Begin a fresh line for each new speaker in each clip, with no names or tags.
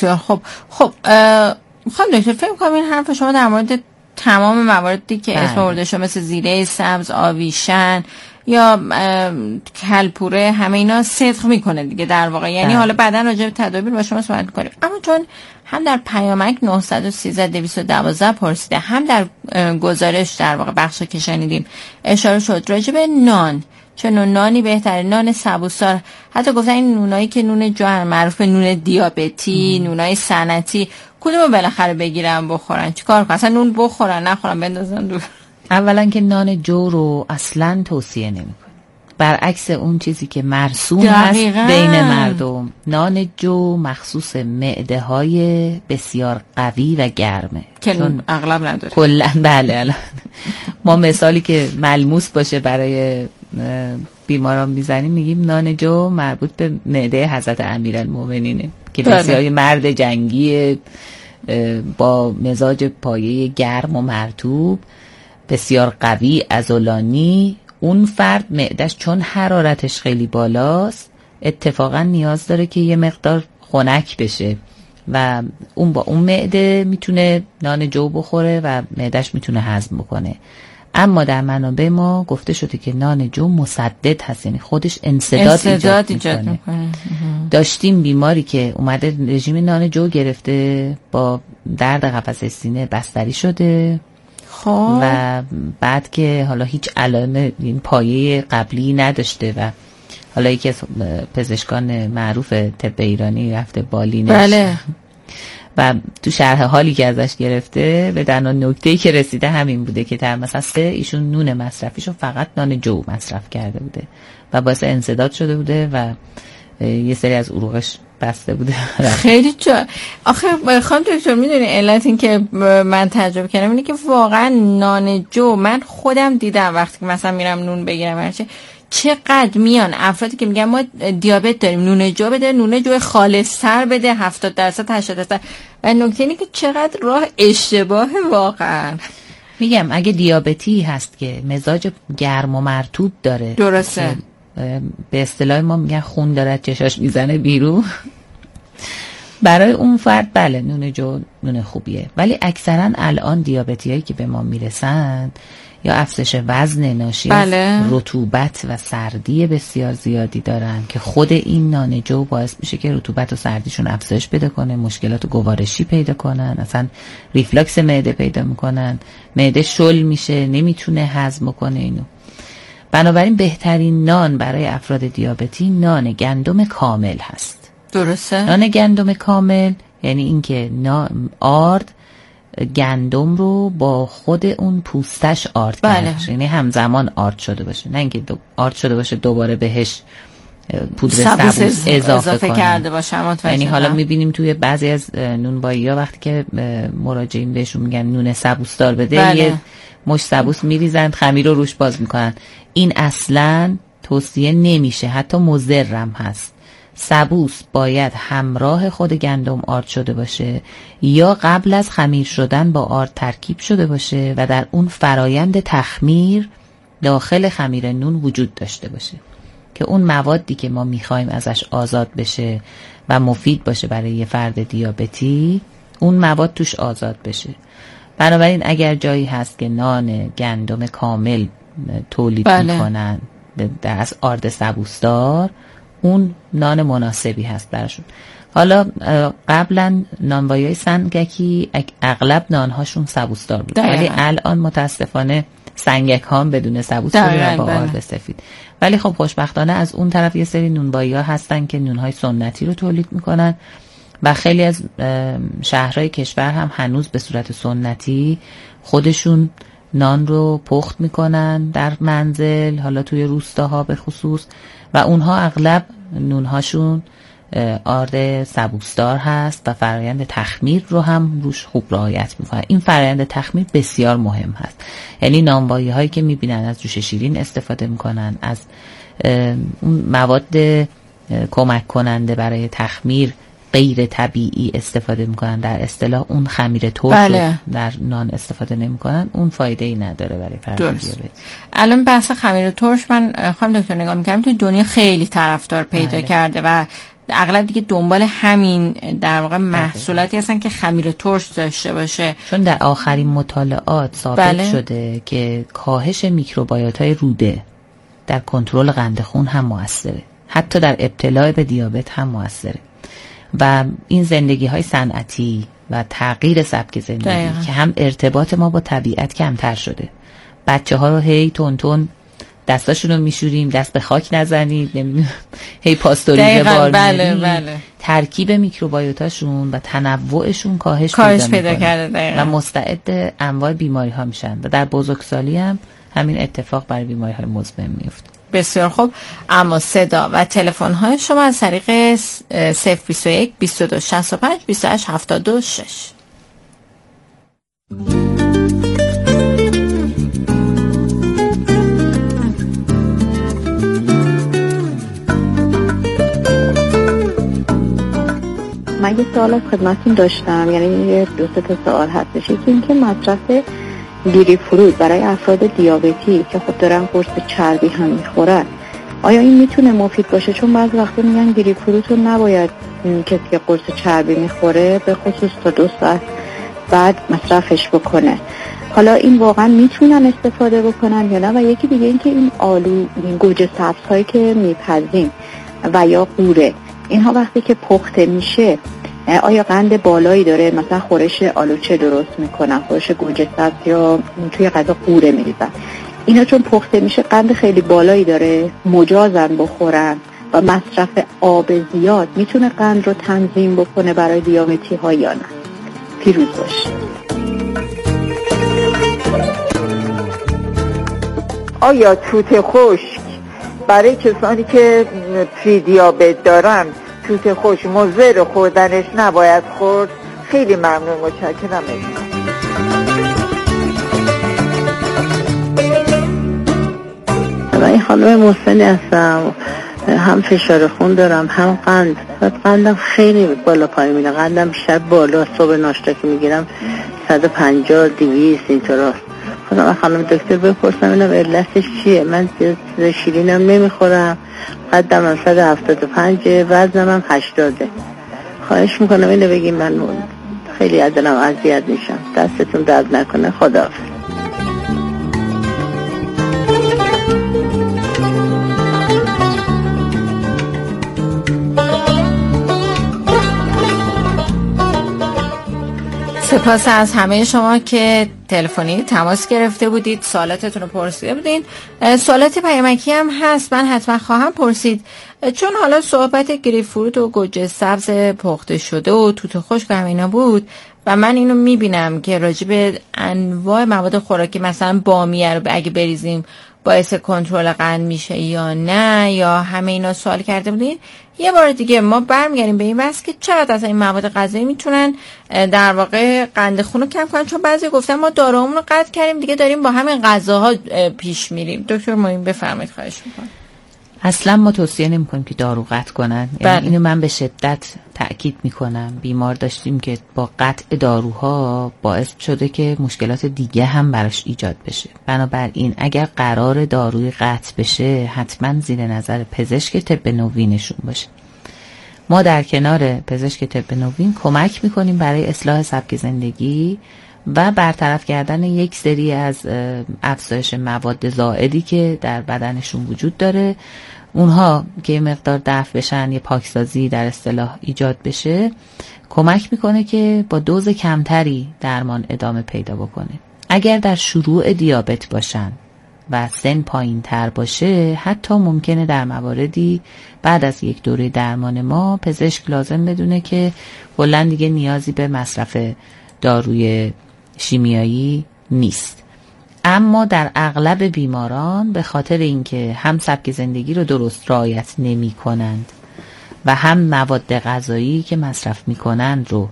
بسیار خوب. خانم دکتر فکر کنم این حرف شما در مورد تمام مواردی که اسم برده شما مثل زیره سبز، آویشن یا کلپوره، همه اینا صدق میکنه دیگه در واقع. یعنی حالا بعدن راجع به تدابیر با شما صحبت کنیم، اما چون هم در پیامک 913-212 پرسیده، هم در گزارش در واقع بخش که شنیدیم اشاره شد راجع به نان، چه نانی بهتره؟ نان سبوسدار، حتی گفتن این نونایی که نون جوهر معروف نون دیابتی، نونای صنعتی، کدومو بالاخره بگیرن بخورن؟ چیکار کنن؟ اصلا نون بخورن نخورن بندازن دور؟
اولا که نان جو رو اصلا توصیه نمی‌کنیم، برعکس اون چیزی که مرسوم هست بین مردم. نان جو مخصوص معده های بسیار قوی و گرمه
که چون اغلب نداره
کلن. بله ما مثالی که ملموس باشه برای بیماران میزنیم، میگیم نان جو مربوط به معده حضرت امیرالمومنینه که بسیار مرد جنگی با مزاج پایه گرم و مرطوب، بسیار قوی، عضلانی. اون فرد معدش چون حرارتش خیلی بالاست اتفاقا نیاز داره که یه مقدار خنک بشه و اون با اون معده میتونه نان جو بخوره و معدش میتونه هضم بکنه. اما در منابع ما گفته شده که نان جو مسدد هست، یعنی خودش انسداد ایجاد میکنه. داشتیم بیماری که اومده رژیم نان جو گرفته، با درد قفسه سینه بستری شده و بعد که حالا هیچ علائم این پایه قبلی نداشته و حالا یکی از پزشکان معروف طب ایرانی رفته بالینش و تو شرح حالی که ازش گرفته به تنها نکته‌ای که رسیده همین بوده که در مثلا ایشون نون مصرفیشو فقط نان جو مصرف کرده بوده و باعث انسداد شده بوده و یه سری از عروقش بسته بوده.
خیلی آخه خانم دکتر میدونی علت این که من تجربه کردم اینه که واقعا نان جو من خودم دیدم وقتی که مثلا میرم نون بگیرم چقدر میان افرادی که میگن ما دیابت داریم نون جو بده، نون جو خالص‌تر بده، 70% 80%. و نکته اینه که چقدر راه اشتباه واقعا.
میگم اگه دیابتی هست که مزاج گرم و مرطوب داره،
درسته،
به اصطلاح ما میگن خون داره چشاش میزنه بیرون، برای اون فرد بله نون جو نون خوبیه. ولی اکثرا الان دیابتی هایی که به ما میرسن یا افزایش وزن ناشی از رطوبت و سردی بسیار زیادی دارن که خود این نان جو باعث میشه که رطوبت و سردیشون افزایش پیدا کنه، مشکلات گوارشی پیدا کنن، اصلا ریفلاکس معده پیدا میکنن، معده شل میشه، نمیتونه هضم کنه اینو. بنابراین بهترین نان برای افراد دیابتی نان گندم کامل هست.
درسته؟
نان گندم کامل یعنی اینکه آرد گندم رو با خود اون پوستش آرد کرده، یعنی همزمان آرد شده باشه، نه اینکه آرد شده باشه دوباره بهش پودر سبوس اضافه کرده باشه. یعنی حالا میبینیم توی بعضی از نونوایی‌ها وقتی که مراجعین بهشون میگن نون سبوسدار بده، یه مش سبوس میریزن، خمیر رو روش باز میکنن. این اصلا توصیه نمیشه، حتی مضرم هست. سبوس باید همراه خود گندم آرد شده باشه یا قبل از خمیر شدن با آرد ترکیب شده باشه و در اون فرایند تخمیر داخل خمیر نون وجود داشته باشه که اون موادی که ما میخوایم ازش آزاد بشه و مفید باشه برای یه فرد دیابتی، اون مواد توش آزاد بشه. بنابراین اگر جایی هست که نان گندم کامل تولید میکنن در آرد سبوسدار، اون نان مناسبی هست براشون. حالا قبلا نانوایی‌های سنگکی اغلب نانهاشون سبوسدار بود، ولی الان متاسفانه سنگک ها هم بدون سبوس شده با آرد سفید. ولی خب خوشبختانه از اون طرف یه سری نونوایی‌ها هستن که نونهای سنتی رو تولید میکنن و خیلی از شهرهای کشور هم هنوز به صورت سنتی خودشون نان رو پخت میکنن در منزل، حالا توی روستاها به خصوص، و اونها اغلب نونهاشون آرد سبوسدار هست و فرآیند تخمیر رو هم روش خوب رعایت میکنن. این فرآیند تخمیر بسیار مهم هست. یعنی نانوایی هایی که میبینن از جوش شیرین استفاده میکنن، از اون مواد کمک کننده برای تخمیر غیر طبیعی استفاده میکنن، در اصطلاح اون خمیر ترش در نان استفاده نمیکنن، اون فایده ای نداره برای فرد دیابت.
الان بحث خمیر ترش من خانم دکتر نگاه میکنم تو دنیا خیلی طرفدار پیدا کرده و اغلب دیگه دنبال همین در واقع محصولاتی هستن که خمیر ترش داشته باشه،
چون در آخرین مطالعات ثابت شده که کاهش میکروبیوتای روده در کنترل قند خون هم موثره، حتی در ابتلا به دیابت هم موثره. و این زندگی های صنعتی و تغییر سبک زندگی که هم ارتباط ما با طبیعت کمتر شده، بچه ها رو هی تون دستاشون رو میشوریم، دست به خاک نزنید، نمیدونم هی پاستوریزه بار
بله.
ترکیب میکروبیوتاشون و تنوعشون کاهش پیدا کرده و مستعد انواع بیماری ها میشن و در بزرگسالی هم همین اتفاق برای بیماری های مزمن میفته.
بسیار خوب. اما صدا و تلفن های شما از طریق 021 22 65 28 76.
من یه سوال از خدمتتون داشتم، یعنی 2-3 تا سوال هستش. یکی این که مصرف گیری فروت برای افراد دیابتی که خب دارن قرص چربی هم میخورن، آیا این میتونه مفید باشه؟ چون بعضی وقتا میگن گیری فروت رو نباید کسی که قرص چربی میخوره به خصوص تا 2 ساعت بعد مصرفش بکنه. حالا این واقعا میتونن استفاده بکنن یا نه؟ و یکی دیگه این که این آلو، این گوجه سبز هایی که میپزیم و یا قوره، اینها وقتی که پخته میشه آیا قند بالایی داره؟ مثلا خورش آلوچه درست میکنن، خورش گوجه سبز یا توی غذا قوره میریزن، اینا چون پخته میشه قند خیلی بالایی داره، مجازن بخورن و مصرف آب زیاد میتونه قند رو تنظیم بکنه برای دیابتی ها یا نه؟ پیروز باشه.
آیا توت خشک برای کسانی که پری دیابت دارن، توت خشک مضر خوردنش نباید خورد؟ خیلی ممنون، متشکرم.
من خانم محسنی هستم، هم فشار خون دارم هم قند. قندم خیلی بالا پایین میره، قندم بیشتر بالا، صبح ناشتا که میگیرم 150 200 اینطوراست. خانم دکتر بپرسم اینم علتش چیه؟ من شیرینم نمیخورم، قدم 175، وزنم 80. خواهش میکنم اینو بگیم، من خیلی از دلم اذیت میشم. دستتون درد نکنه. خداحافظ.
سپاس از همه شما که تلفنی تماس گرفته بودید، سوالاتتون رو پرسیده بودین. سوالات پیامکی هم هست، من حتما خواهم پرسید، چون حالا صحبت گریپ فروت و گوجه سبز پخته شده و توت خشک و همینا بود و من اینو میبینم که راجع به انواع مواد خوراکی مثلا بامیه رو اگه بریزیم باعث کنترل قند میشه یا نه، یا همه اینا سوال کرده بودین. یه بار دیگه ما برمیگردیم به این بحث که چقدر از این مواد غذایی میتونن در واقع قند خون رو کم کنن، چون بعضی گفتن ما داروامون رو قطع کردیم دیگه داریم با همین غذاها پیش میریم. دکتر معین بفرمایید، خواهش میکنم.
اصلا ما توصیه نمی‌کنیم که دارو قطع کنن. یعنی اینو من به شدت تأکید میکنم. بیمار داشتیم که با قطع داروها باعث شده که مشکلات دیگه هم براش ایجاد بشه. بنابراین اگر قرار داروی قطع بشه حتما زیر نظر پزشک طب نوینشون باشه. ما در کنار پزشک طب نوین کمک میکنیم برای اصلاح سبک زندگی و برطرف کردن یک سری از افزایش مواد زائدی که در بدنشون وجود داره. اونها که مقدار دفع بشن، یه پاکسازی در اصطلاح ایجاد بشه، کمک میکنه که با دوز کمتری درمان ادامه پیدا بکنه. اگر در شروع دیابت باشن و سن پایین تر باشه، حتی ممکنه در مواردی بعد از یک دوره درمان ما پزشک لازم بدونه که کلاً دیگه نیازی به مصرف داروی شیمیایی نیست. اما در اغلب بیماران به خاطر اینکه هم سبک زندگی رو درست رعایت نمی کنند و هم مواد غذایی که مصرف می کنند رو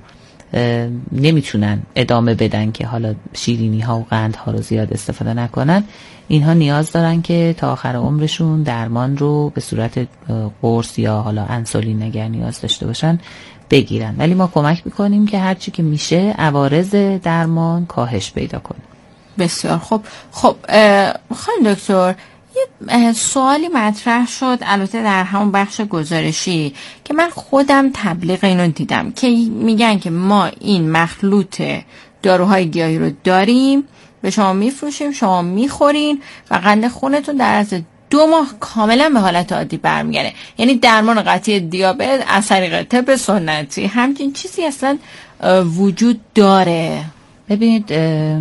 نمیتونن ادامه بدن که حالا شیرینی ها و قند ها رو زیاد استفاده نکنن، اینها نیاز دارن که تا آخر عمرشون درمان رو به صورت قرص یا حالا انسولین اگر نیاز داشته باشن بگیرن. ولی ما کمک میکنیم که هرچی که میشه عوارض درمان کاهش پیدا کنه.
بسیار خوب. خب خانم دکتر، یه سوالی مطرح شد البته در همون بخش گزارشی که من خودم تبلیغ اینو دیدم که میگن که ما این مخلوط داروهای گیاهی رو داریم، به شما میفروشیم، شما میخورین و قند خونتون در از 2 ماه کاملا به حالت عادی برمیگرده. یعنی درمان قطعی دیابت از طریق طب سنتی همچین چیزی اصلا وجود داره؟
ببینید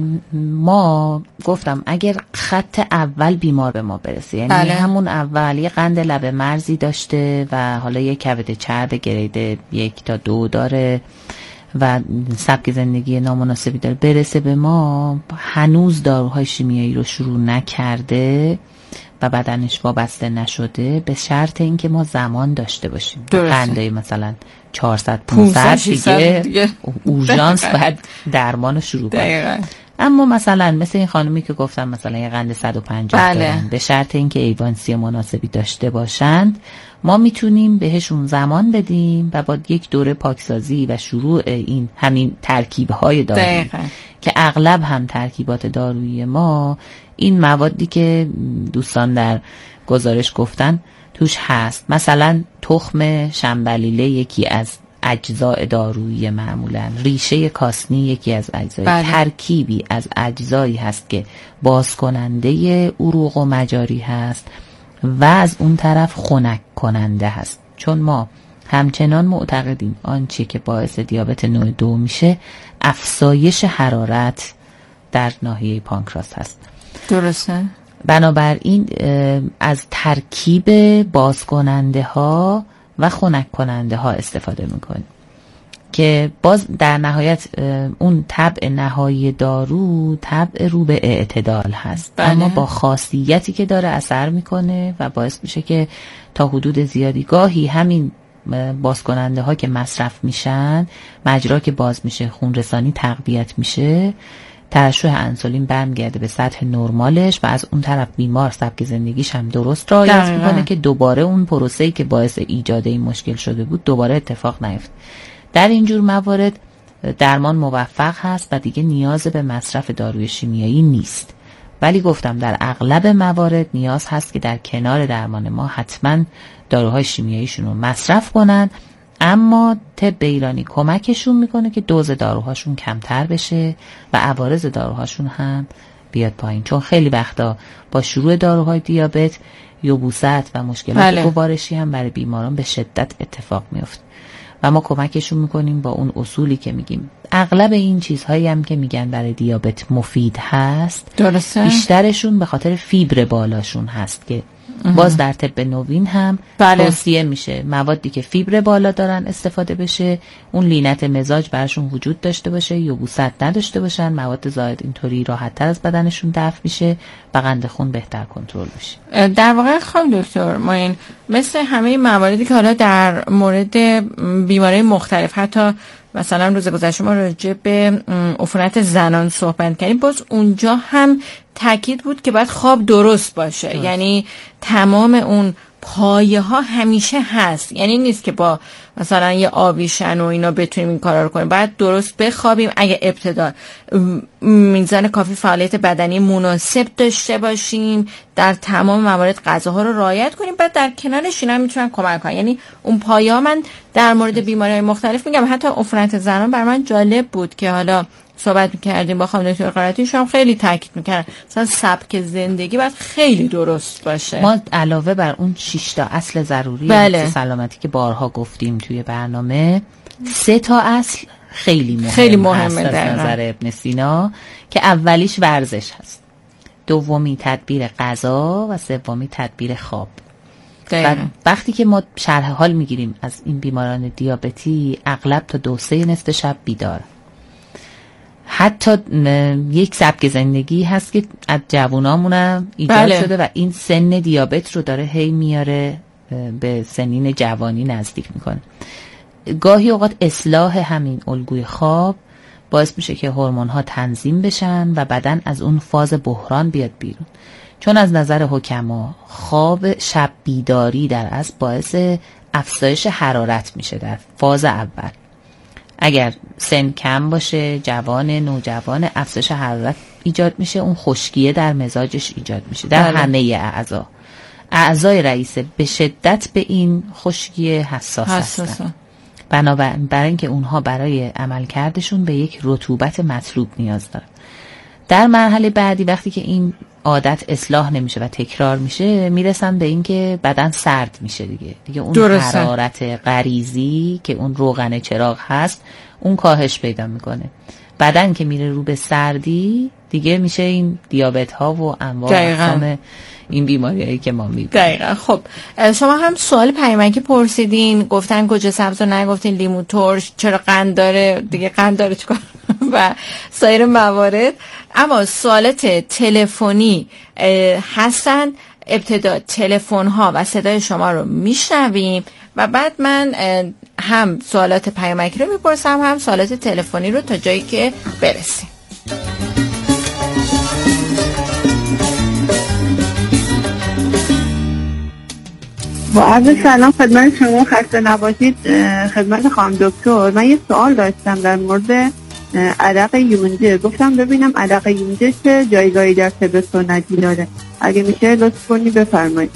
ما گفتم اگر خط اول بیمار به ما برسه، یعنی همون اول یه قند لب مرزی داشته و حالا یه کبد چرب گرید 1 تا 2 داره و سبک زندگی نامناسبی داره، برسه به ما، هنوز داروهای شیمیایی رو شروع نکرده و بدنش وابسته نشده، به شرط اینکه ما زمان داشته باشیم. قندای مثلا 400 500 دیگه اورژانس بعد درمان رو شروع کنیم. اما مثلا مثل این خانومی که گفتم مثلا یه قند 150 دارن، به شرط اینکه ایوانسی مناسبی داشته باشند ما میتونیم بهشون زمان بدیم و با یک دوره پاکسازی و شروع این همین ترکیب‌های دارویی که اغلب هم ترکیبات دارویی ما این موادی که دوستان در گزارش گفتن توش هست. مثلا تخم شنبلیله یکی از اجزای دارویی معمولا، ریشه کاسنی یکی از اجزای، ترکیبی از اجزایی هست که بازکننده عروق و مجاری هست و از اون طرف خنک کننده هست. چون ما همچنان معتقدیم آنچه که باعث دیابت نوع 2 میشه افزایش حرارت در ناحیه پانکراس هست.
درسته؟
بنابراین از ترکیب بازکننده ها و خنک کننده ها استفاده میکنیم که باز در نهایت اون طبع نهایی دارو طبع رو به اعتدال هست. اما با خاصیتی که داره اثر میکنه و باعث میشه که تا حدود زیادی گاهی همین بازکننده ها که مصرف میشن، مجرا که باز میشه، خون رسانی تقویت میشه، ترشح انسولین برمیگرده به سطح نرمالش و از اون طرف بیمار سبک زندگیش هم درست رعایت میکنه که دوباره اون پروسه‌ای که باعث ایجاد این مشکل شده بود دوباره اتفاق نیفته. در اینجور موارد درمان موفق هست و دیگه نیاز به مصرف داروی شیمیایی نیست. ولی گفتم در اغلب موارد نیاز هست که در کنار درمان ما حتما داروهای شیمیاییشون رو مصرف کنن، اما طب ایرانی کمکشون میکنه که دوز داروهاشون کمتر بشه و عوارض داروهاشون هم بیاد پایین. چون خیلی وقتا با شروع داروهای دیابت یبوست و مشکلات گوارشی هم برای بیماران به شدت اتفاق میفته و ما کمکشون میکنیم با اون اصولی که میگیم. اغلب این چیزهایی هم که میگن برای دیابت مفید هست، درسته، بیشترشون به خاطر فیبر بالاشون هست که باز در طب نوین هم توصیه میشه موادی که فیبر بالا دارن استفاده بشه، اون لینت مزاج براشون وجود داشته باشه، یبوست نداشته باشن، مواد زائد اینطوری راحت تر از بدنشون دفع میشه و قند خون بهتر کنترل میشه.
در واقع خانم دکتر ما این مثل همه مواردی که حالا در مورد بیماری مختلف، حتی مثلا روز گذشته ما راجع به عفونت زنان صحبت کردیم، باز اونجا هم تاکید بود که باید خواب درست باشه. یعنی تمام اون پایه ها همیشه هست، یعنی نیست که با مثلا یه آویشن و اینا بتونیم این کارا رو کنیم. باید درست بخوابیم، اگه ابتدا میزان کافی فعالیت بدنی مناسب داشته باشیم، در تمام موارد غذاها رو رعایت کنیم، بعد در کنارش اینا میتونن کمک کنن. یعنی اون پایه ها من در مورد بیماری‌های مختلف میگم. حتی عفونت زنان بر من جالب بود که حالا صحبت میکردیم با خانم دکتر قرائتی، شما خیلی تاکید میکردن مثلا سبک زندگی باید خیلی درست باشه.
ما علاوه بر اون 6 تا اصل ضروری سلامتی که بارها گفتیم توی برنامه، 3 تا اصل خیلی مهمه در نظر ابن سینا که اولیش ورزش هست، دومی تدبیر غذا و سومی تدبیر خواب. و وقتی که ما شرح حال میگیریم از این بیماران دیابتی، اغلب تا 2-3 نصف شب بیدار. حتی یک سبک زندگی هست که از جوانامون ایجاد شده و این سن دیابت رو داره هی میاره به سنین جوانی نزدیک میکنه. گاهی اوقات اصلاح همین الگوی خواب باعث میشه که هورمون ها تنظیم بشن و بدن از اون فاز بحران بیاد بیرون. چون از نظر حکما خواب شب بیداری در اصل باعث افزایش حرارت میشه در فاز اول. اگر سن کم باشه، جوان، نوجوان، افزایش حرارت ایجاد میشه، اون خشکیه در مزاجش ایجاد میشه در همه اعضای رئیسه به شدت به این خشکیه حساس هستن. بنابراین برای اینکه اونها برای عملکردشون به یک رطوبت مطلوب نیاز دارن. در مرحله بعدی وقتی که این عادت اصلاح نمیشه و تکرار میشه، میرسن به این که بدن سرد میشه دیگه اون حرارت غریزی که اون روغن چراغ هست اون کاهش پیدا میکنه. بدن که میره رو به سردی دیگه میشه این دیابت ها و انواع اقسام این بیماریایی که ما میبینیم.
دقیقاً. خب شما هم سوال پیامکی پرسیدین، گفتن گوجه سبز رو نگفتین، لیمو ترش، چرا قند داره دیگه، قند داره چیکار و سایر موارد. اما سوالات تلفنی هستن، ابتدا تلفن ها و صدای شما رو میشنویم و بعد من هم سوالات پیامکی رو میپرسم هم سوالات تلفنی رو تا جایی که برسیم.
با عرض سلام خدمت شما، خسته نباشید. خدمت خانم دکتر، من یه سوال داشتم در مورد عرق یونجه. گفتم ببینم عرق یونجه چه جایگاهی در طب سنتی داره، اگه میشه لطف کنی بفرمایید.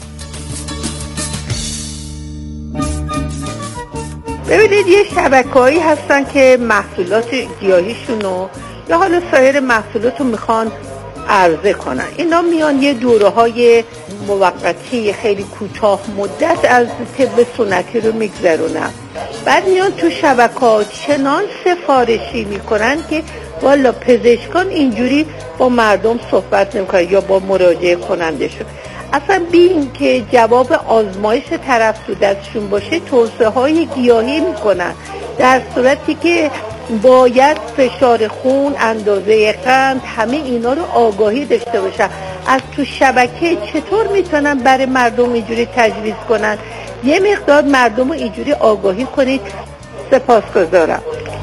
ببینید یه شبکه‌هایی هستن که محصولات گیاهیشونو یا حالا سایر محصولات رو میخوان عرضه کنن. اینا میان یه دوره‌های موقتی خیلی کوتاه مدت از طب سنتی رو میگذرونن، بعد میان تو شبکه‌ها چنان سفارشی میکنن که والا پزشکان اینجوری با مردم صحبت نمیکنن یا با مراجعه کنندشون. اصلا بی این که جواب آزمایش طرف تو دستشون باشه توصیه های گیاهی میکنن، در صورتی که باید فشار خون، اندازه قند، همه اینا رو آگاهی داشته باشن. از تو شبکه چطور میتونن برای مردم اینجوری تجویز کنن؟ یه مقدار مردم رو اینجوری آگاهی کنید. سپاسگزارم.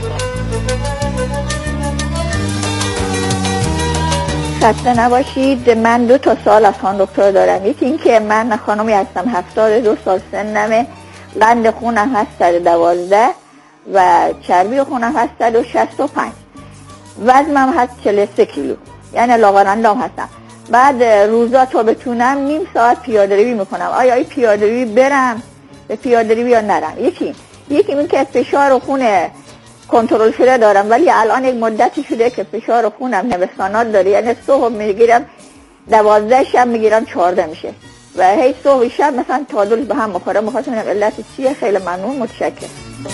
خسته نباشید. من 2 سوال از خانم دکتر دارم. یکی این که من خانمی هستم، 72 سال سنمه، قند خونم هست 112 و چربی خونم هست 165، وزنم هست 43 کیلو، یعنی لاغرندام هستم. بعد روزا تا بتونم نیم ساعت پیاده روی میکنم. آیا این پیاده روی برم به پیاده روی یا نرم؟ یکی این که فشار خون کنترل شده دارم، ولی الان یک مدتی شده که فشار خونم نوسانات داره، یعنی صبح میگیرم 12، شب میگیرم 14 میشه و هی صبح شب مثلا تعادل به هم میخوره. میخواستم ببینم علت چیه. خیلی ممنون، متشکرم.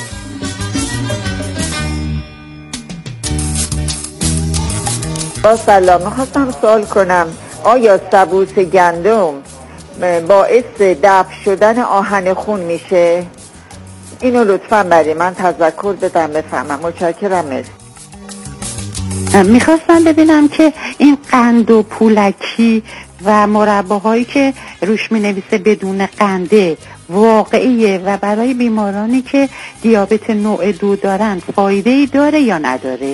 با سلام، میخواستم سوال کنم آیا سبوس گندم باعث دفع شدن آهن خون میشه؟ اینو لطفاً برای من تذکر بدم بفهمم. متشکرم.
میخواستم ببینم که این قند و پولکی و مرباهایی که روش مینویسه بدون قنده واقعیه و برای بیمارانی که دیابت نوع 2 دارن فایده‌ای داره یا نداره؟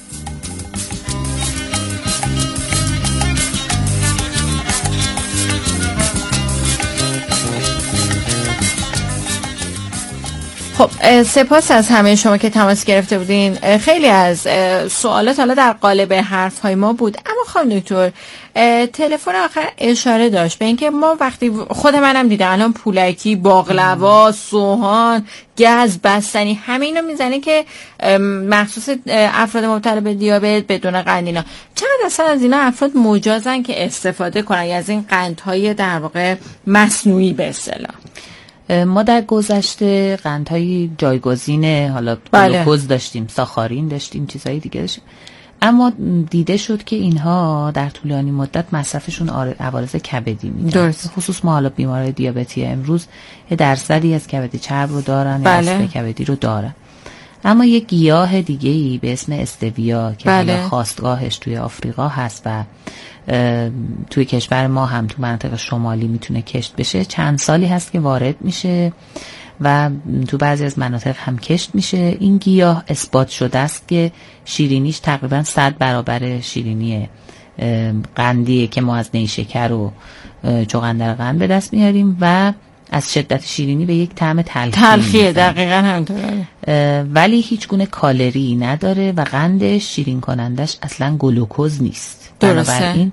خب سپاس از همه شما که تماس گرفته بودین. خیلی از سوالات حالا در قالب حرف‌های ما بود، اما خانم دکتر تلفن آخر اشاره داشت به اینکه ما وقتی خود منم دیدم الان پولکی، باقلوا، سوهان، گز، بستنی، همه اینا میزنه که مخصوص افراد مبتلا به دیابت بدون قند اینا. چقدر اصلا از اینا افراد مجازن که استفاده کنن از این قندهای در واقع مصنوعی به اصطلاح؟
ما در گذشته قندهای جایگزین حالا گلوکوز داشتیم، ساخارین داشتیم، چیزهای دیگه داشتیم، اما دیده شد که اینها در طولانی مدت مصرفشون عوارض کبدی میدن. خصوص ما حالا بیمارای دیابتی امروز یه درصدی از کبد چرب رو دارن یا اصل کبدی رو دارن. اما یک گیاه دیگه‌ای به اسم استویا که حالا خاستگاهش توی آفریقا هست و توی کشور ما هم تو منطقه شمالی میتونه کشت بشه، چند سالی هست که وارد میشه و تو بعضی از مناطق هم کشت میشه. این گیاه اثبات شده است که شیرینیش تقریبا 100 برابر شیرینی قندیه که ما از نیشکر و چغندر قند به دست میاریم و از شدت شیرینی به یک طعم
تلخیه. دقیقاً همینطوره.
ولی هیچ گونه کالری نداره و قندش شیرین کنندش اصلا گلوکوز نیست.
درسته.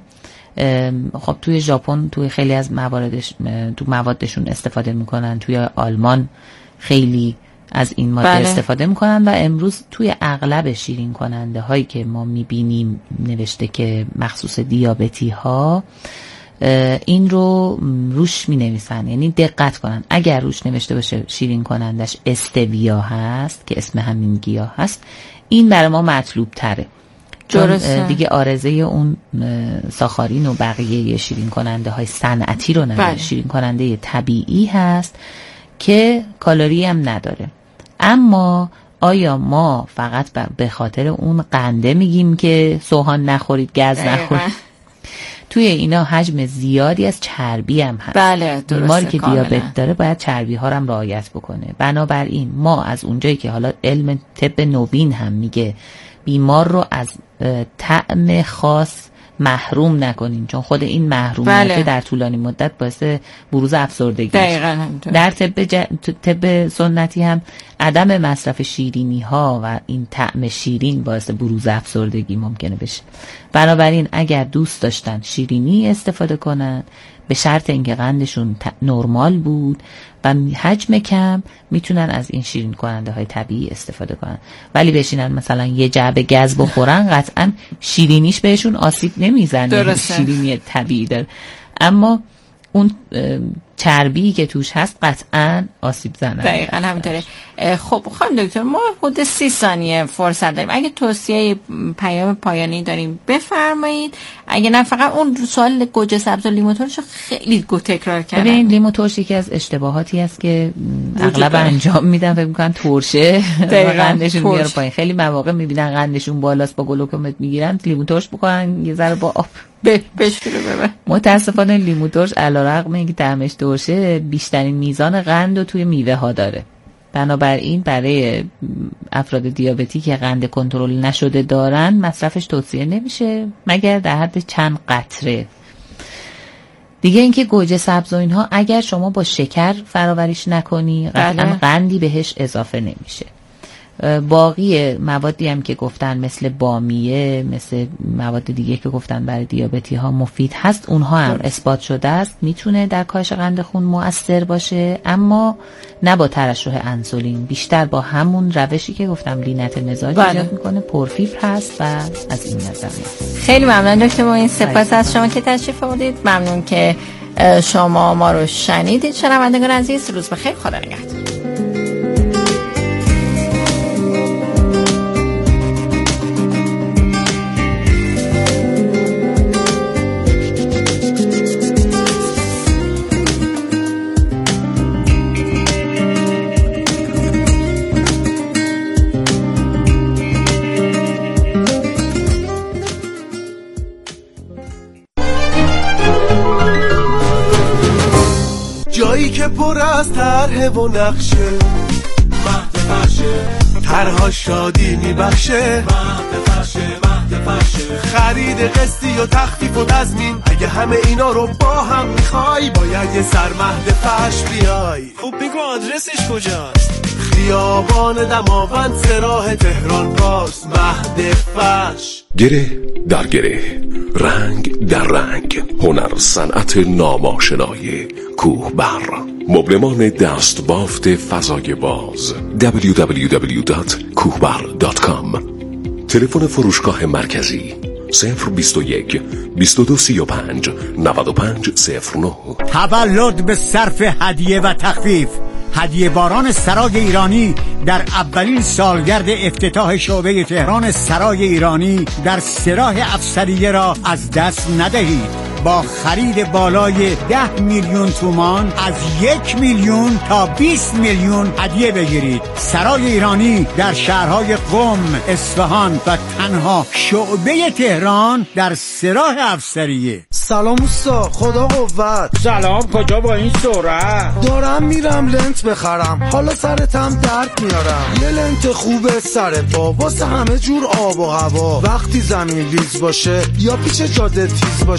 خب توی ژاپن توی خیلی از موادشون استفاده میکنن، توی آلمان خیلی از این ماده استفاده میکنن و امروز توی اغلب شیرین کننده هایی که ما میبینیم نوشته که مخصوص دیابتی ها این رو روش مینویسن، یعنی دقت کنن اگر روش نوشته باشه شیرین کنندش استویا هست که اسم همین گیاه هست، این برای ما مطلوب تره. چون دیگه عارضه اون ساخارین و بقیه شیرین کننده های صنعتی رو نداره. شیرین کننده طبیعی هست که کالری هم نداره. اما آیا ما فقط به خاطر اون قنده میگیم که سوهان نخورید، گز نخورید؟ توی اینا حجم زیادی از چربی هم هست.
بله درسته.
بیماری که دیابت داره باید چربی ها رو هم رعایت بکنه. بنابراین ما از اونجایی که حالا علم طب نوین هم میگه بیمار رو از طعم خاص محروم نکنیم، چون خود این محرومیت در طولانی مدت باعث بروز افسردگی
دقیقاً
در طب سنتی هم عدم مصرف شیرینی ها و این طعم شیرین باعث بروز افسردگی ممکنه بشه. بنابراین اگر دوست داشتن شیرینی استفاده کنن به شرط اینکه قندشون نرمال بود و حجم کم، میتونن از این شیرین کننده های طبیعی استفاده کنن. ولی بشینن مثلا یه جعبه گز بخورن قطعا شیرینیش بهشون آسیب نمیزنه، شیرینی طبیعی داره، اما اون چربی که توش هست قطعا آسیب زننده.
دقیقاً همینطوره. خب خانم دکتر ما حدود 30 ثانیه فرصت داریم، اگه توصیه پیام پایانی داریم بفرمایید. اگه نه فقط اون سوال گوجه سبز و لیمو ترش خیلی تکرار کردن.
ببین لیمو ترش یکی از اشتباهاتی است که اغلب انجام میدن، فکر میکنن ترشه قندشون میاره پایین. خیلی مواقع میبینن قندشون بالاست با گلوکومت میگیرن، لیمو ترش بکنن یه ذره با آب بشوره. متاسفانه لیمو ترش علیرغم اینکه طعمش ترشه بیشترین میزان قند رو توی میوه ها داره. بنابراین برای افراد دیابتی که قند کنترل نشده دارن مصرفش توصیه نمیشه مگر در حد چند قطره. دیگه اینکه گوجه سبز و اینها اگر شما با شکر فراوریش نکنی قطعا قندی بهش اضافه نمیشه. باقی موادی هم که گفتن مثل بامیه، مثل مواد دیگه که گفتن برای دیابتی ها مفید هست، اونها هم اثبات شده است میتونه در کاهش قند خون مؤثر باشه، اما نه با ترشح انسولین، بیشتر با همون روشی که گفتم لینت مزاج ایجاد میکنه، پرفیبر هست و از این نظر.
خیلی ممنون دکتر ما این سپاس از شما که تشریف آوردید. ممنون که شما ما رو شنیدید. شنوندگان عزیز روز بخیر، خدا نگهدار.
جایی که پر از طرح و نقشه، مهد فرشه، طرها شادی میبخشه، مهد فرشه، خرید قسطی و تخفیف و تضمین، اگه همه اینا رو با هم میخوای باید یه سر مهد فرش بیای.
خب بگو آدرسش کجاست؟
خیابان دماوند سراح تهران باز، مهد فرش.
گره در گره، رنگ در رنگ، هنر صنعت ناماشنای کوهبر، مبلمان دست بافت فضای باز. www.kuhbar.com. تلفن فروشگاه مرکزی 021 2235 9509.
تولد به صرف هدیه و تخفیف. هدیه باران سرای ایرانی در اولین سالگرد افتتاح شعبه تهران سرای ایرانی در سراح افسریه را از دست ندهید. با خرید بالای 10 میلیون تومان از 1 میلیون تا 20 میلیون هدیه بگیرید. سرای ایرانی در شهرهای قم، اصفهان و تنها شعبه تهران در سراح افسریه.
سلام اوستا، خدا قوت.
سلام، کجا با این سرعت؟
دارم میرم لنت بخرم، حالا سرتم درد میارم. یه لنت خوبه سر پا واسه همه جور آب و هوا. وقتی زمین لیز باشه یا پیچ جاده تیز باشه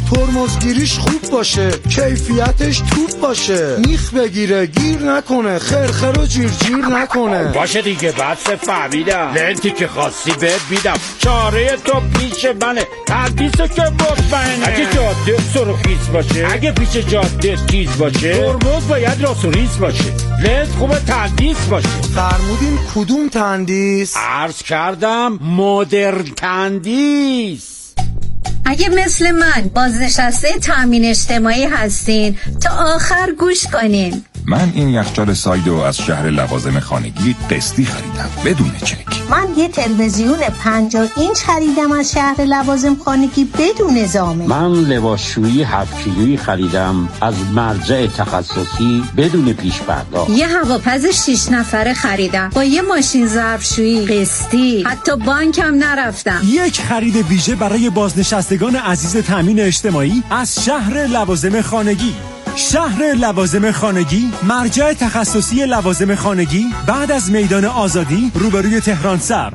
ترمزگیریش خوب باشه، کیفیتش توپ باشه، میخ بگیره گیر نکنه، خرخر و جیر نکنه.
باشه دیگه بس فهمیدم، لنتی که خواستی بهت میدم، چاره تو پیش منه، تندیسو که مطمئنه. اگه جاده سرخیز باشه، اگه پیش جاده تیز باشه، ترمز باید راست و ریز باشه، لنت خوبه تندیس باشه.
فرمودین کدوم تندیس؟
عرض کردم مدرن تندیس.
اگه مثل من بازنشسته تامین اجتماعی هستین تا آخر گوش کنین.
من این یخچال سایدو از شهر لوازم خانگی قسطی خریدم بدون چک.
من یه تلویزیون 50 اینچ خریدم از شهر لوازم خانگی بدون زامن.
من لباسشویی 7 کیلویی خریدم از مرجع تخصصی بدون پیش پرداخت.
یه هواپز 6 نفره خریدم با یه ماشین ظرفشویی قسطی، حتی بانکم نرفتم.
یک خرید ویژه برای بازنشستگان عزیز تامین اجتماعی از شهر لوازم خانگی. شهر لوازم خانگی، مرجع تخصصی لوازم خانگی، بعد از میدان آزادی روبروی تهران سر.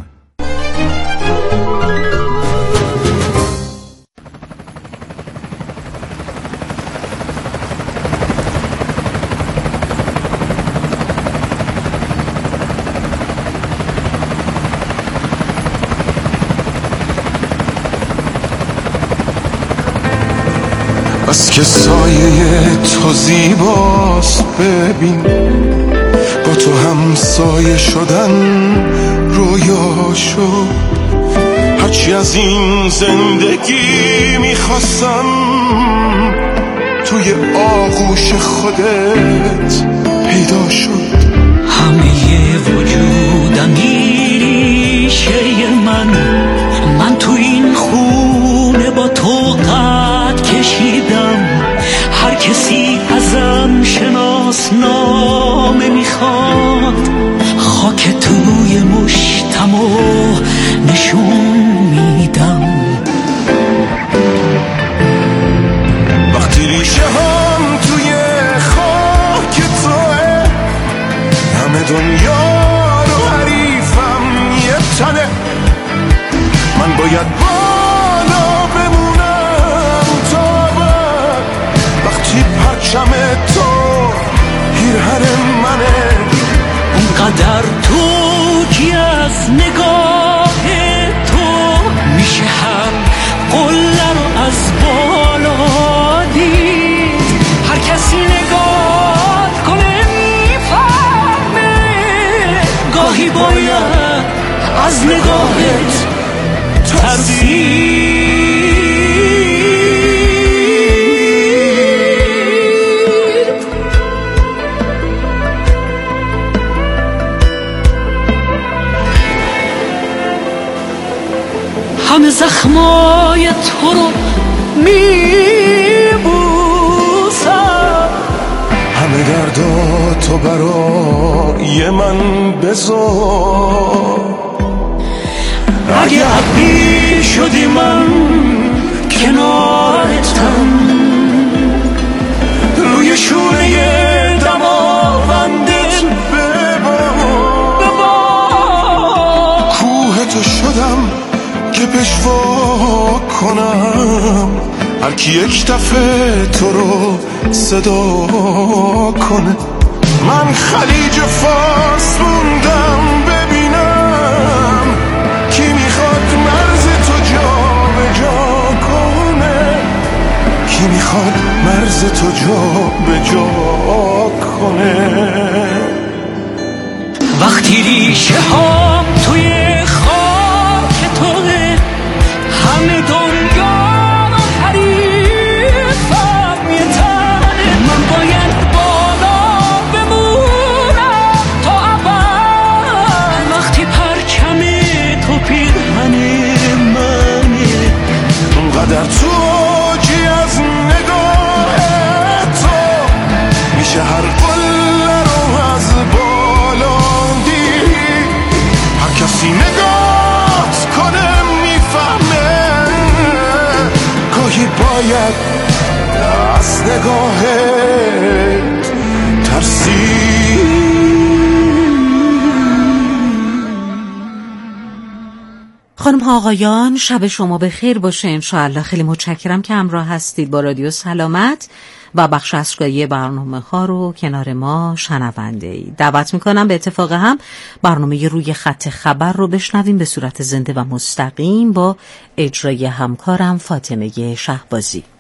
بس که سایه تو زیباست، ببین با تو هم سایه شدن رویا شد. هرچی از این زندگی میخواستم توی آغوش خودت پیدا شد.
همه وجودم ریشه من تو این خونه با تو قد کشیدم. هر کسی ازم شناسنامه میخواد، خاک توی مشتمو نشون میدم.
وقتی ریشه هم توی خاک توه، همه دنیا رو حریفم یه تنه. من باید بالا بمونم تا وقتی پرچم تو پیرهن منه.
اونقدر تو کی از نگاه تو میشه هر قله رو از بالا دید. هر کسی نگاه کنه میفهمه، گاهی باید از نگاهت ترسید. همه زخمای تو رو میبوسم،
همه درداتو برای من بذار.
اگه عبی شدی من کنارتم، روی شونه دماوندت ببار.
کوه تو شدم که پشوا کنم، هر کی یک دفعه تو رو صدا کنه. من خلیج فارس موندم ببینم کی میخواد مرز تو جا به جا کنه، کی میخواد مرز تو جا به جا کنه.
وقتی ریشه ها توی خاک توه، همه دنیا رو حریفم یه تنه. من باید بالا بمونم تا ابد، وقتی پرچم تو پیرهن منه.
اونقدر تو جی از نگاه تو میشه هر قله رو از بالا دید. هر کسی نگاه کنه میفهمه، گاهی باید از نگاهت ترسید.
خانم ها آقایان، شب شما به خیر باشه انشاءالله. خیلی متشکرم که همراه هستید با رادیو سلامت و بخش اصلی برنامه ها رو کنار ما شنونده اید. دعوت میکنم به اتفاق هم برنامه روی خط خبر رو بشنویم به صورت زنده و مستقیم با اجرای همکارم فاطمه شهبازی.